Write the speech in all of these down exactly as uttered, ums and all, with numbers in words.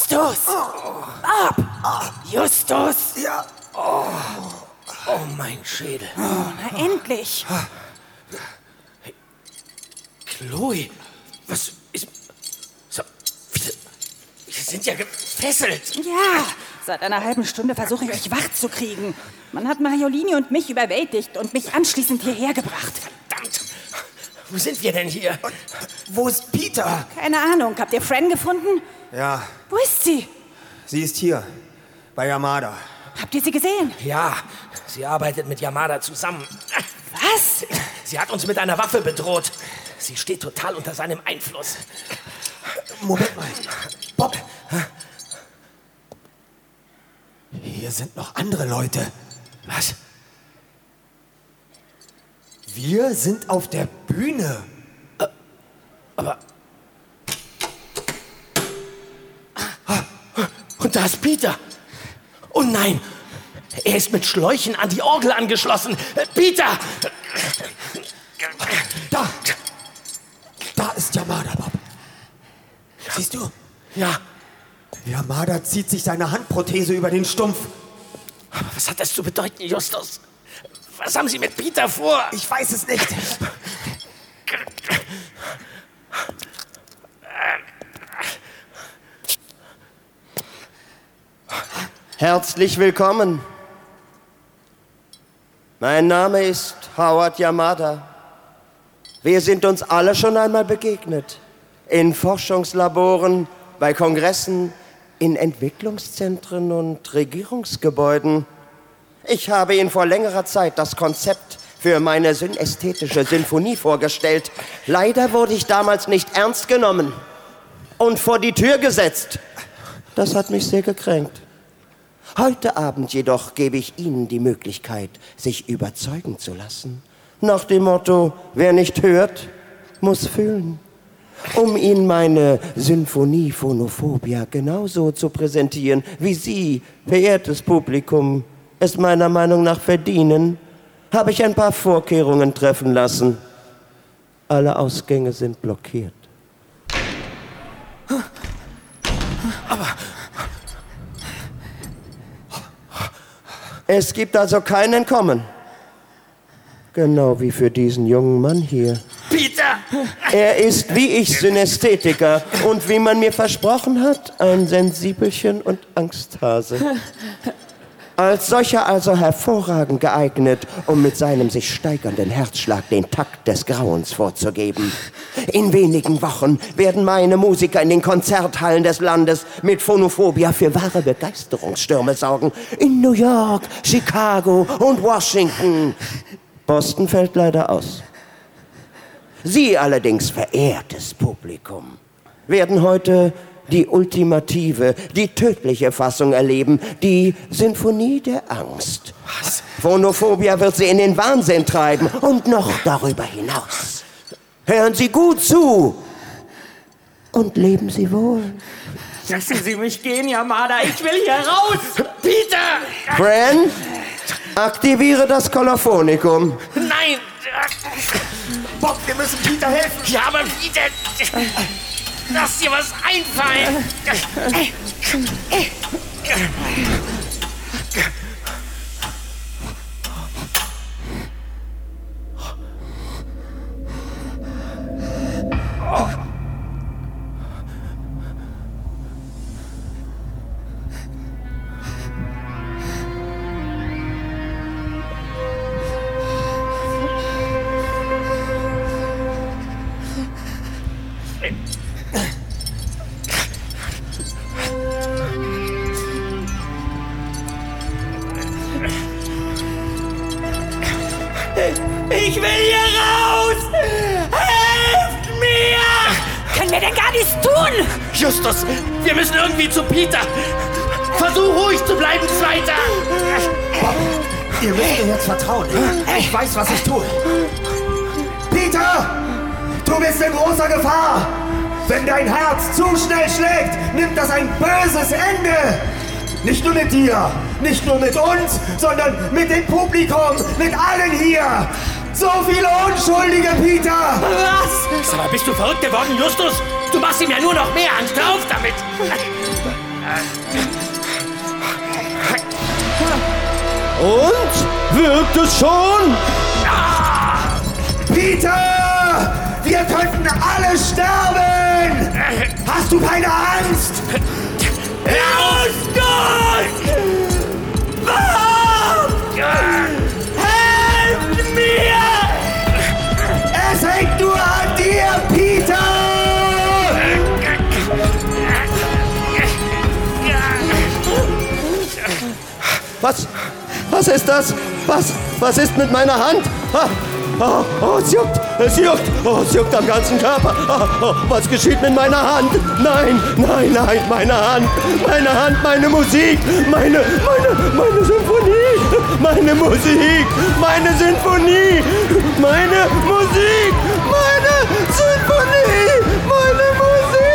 Justus! Ab! Justus! Ja. Oh, oh mein Schädel. Oh, na endlich. Hey, Chloe, was ist... So, wir, wir sind ja gefesselt. Ja, seit einer halben Stunde versuche ich euch wach zu kriegen. Man hat Mariolini und mich überwältigt und mich anschließend hierher gebracht. Verdammt! Wo sind wir denn hier? Und wo ist Peter? Keine Ahnung. Habt ihr Fran gefunden? Ja. Wo ist sie? Sie ist hier, bei Yamada. Habt ihr sie gesehen? Ja, sie arbeitet mit Yamada zusammen. Was? Sie hat uns mit einer Waffe bedroht. Sie steht total unter seinem Einfluss. Moment mal. Bob. Hier sind noch andere Leute. Was? Wir sind auf der Bühne. Äh, aber... Und da ist Peter. Oh nein, er ist mit Schläuchen an die Orgel angeschlossen. Peter! Da! Da ist Yamada, Bob. Ja. Siehst du? Ja. Yamada zieht sich seine Handprothese über den Stumpf. Aber was hat das zu bedeuten, Justus? Was haben Sie mit Peter vor? Ich weiß es nicht. Herzlich willkommen. Mein Name ist Howard Yamada. Wir sind uns alle schon einmal begegnet. In Forschungslaboren, bei Kongressen, in Entwicklungszentren und Regierungsgebäuden. Ich habe Ihnen vor längerer Zeit das Konzept für meine synästhetische Sinfonie vorgestellt. Leider wurde ich damals nicht ernst genommen und vor die Tür gesetzt. Das hat mich sehr gekränkt. Heute Abend jedoch gebe ich Ihnen die Möglichkeit, sich überzeugen zu lassen. Nach dem Motto, wer nicht hört, muss fühlen. Um Ihnen meine Sinfonie Phonophobia genauso zu präsentieren, wie Sie, verehrtes Publikum, es meiner Meinung nach verdienen, habe ich ein paar Vorkehrungen treffen lassen. Alle Ausgänge sind blockiert. Aber... Es gibt also kein Entkommen. Genau wie für diesen jungen Mann hier. Peter! Er ist wie ich Synästhetiker und wie man mir versprochen hat, ein Sensibelchen und Angsthase. Als solcher also hervorragend geeignet, um mit seinem sich steigernden Herzschlag den Takt des Grauens vorzugeben. In wenigen Wochen werden meine Musiker in den Konzerthallen des Landes mit Phonophobia für wahre Begeisterungsstürme sorgen. In New York, Chicago und Washington. Boston fällt leider aus. Sie allerdings, verehrtes Publikum, werden heute die ultimative, die tödliche Fassung erleben, die Sinfonie der Angst. Was? Phonophobia wird sie in den Wahnsinn treiben und noch darüber hinaus. Hören Sie gut zu und leben Sie wohl. Lassen Sie mich gehen, Yamada, ich will hier raus! Peter! Fran, aktiviere das Kolophonikum. Nein! Bob, wir müssen Peter helfen. Ja, aber wie denn? Lass dir was einfallen! Ich will hier raus! Helft mir! Können wir denn gar nichts tun? Justus, wir müssen irgendwie zu Peter. Versuch ruhig zu bleiben, Zweiter. Bob, ihr müsst mir jetzt vertrauen. Ich weiß, was ich tue. Peter! Du bist in großer Gefahr! Wenn dein Herz zu schnell schlägt, nimmt das ein böses Ende! Nicht nur mit dir, nicht nur mit uns, sondern mit dem Publikum, mit allen hier! So viele Unschuldige, Peter! Was? Sag mal, bist du verrückt geworden, Justus? Du machst ihm ja nur noch mehr Angst. Hör auf damit! Und? Wirkt es schon? Peter! Wir könnten alle sterben! Hast du keine Angst? Justus! Warum? Helft mir! Es hängt nur an dir, Peter! Was? Was ist das? Was? Was ist mit meiner Hand? Ah, oh, oh, es juckt, es juckt, oh, es juckt am ganzen Körper. Oh, oh, was geschieht mit meiner Hand? Nein, nein, nein, meine Hand, meine Hand, meine Musik, meine, meine, meine Symphonie, meine Musik, meine Sinfonie, meine Musik, meine Sinfonie, meine Musik.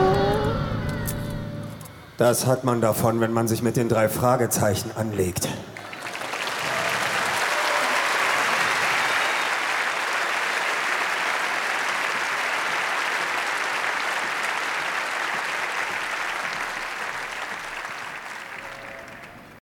Das hat man davon, wenn man sich mit den drei Fragezeichen anlegt.